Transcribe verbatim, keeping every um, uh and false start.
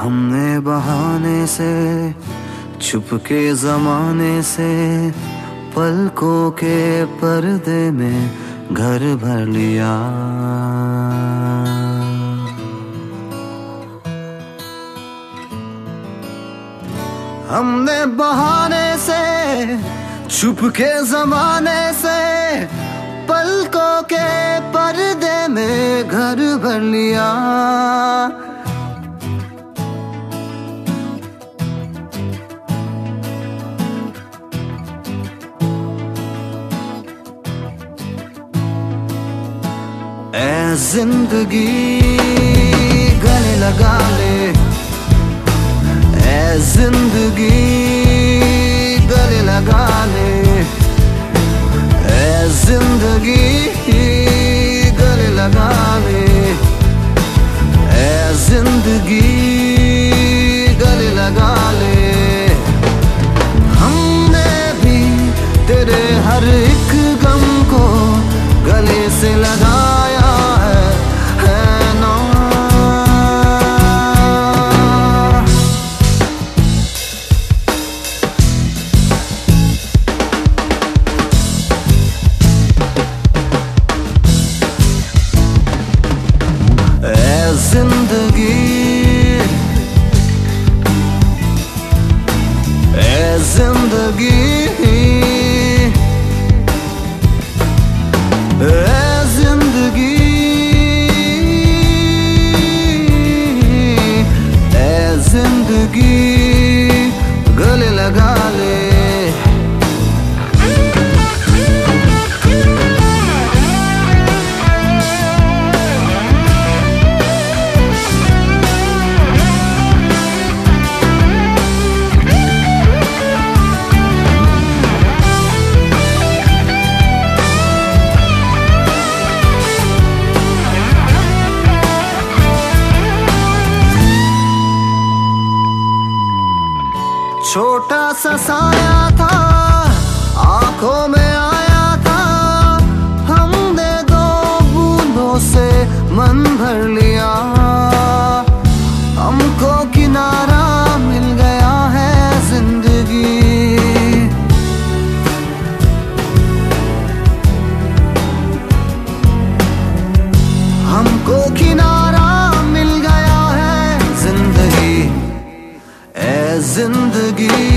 हमने बहाने से छुप के जमाने से पलकों के पर्दे में घर भर लिया। हमने बहाने से छुप के जमाने से पलकों के पर्दे में घर भर लिया। ऐ जिंदगी गले लगा ले, ऐ जिंदगी गले लगा ले, ऐ जिंदगी गले लगा ले, ऐ जिंदगी गले लगा ले। हमने भी तेरे हर एक गम को गले से लगाया है, है ना? ऐ जिंदगी, ऐ जिंदगी, ऐ जिंदगी, ऐ जिंदगी गले लगा ले। छोटा सा साया था, आंखों में आया था, हमने दो बूंदों से मन भर लिया। हमको किनारा मिल गया है जिंदगी, हमको किनारा मिल गया है जिंदगी। ऐ जिंदगी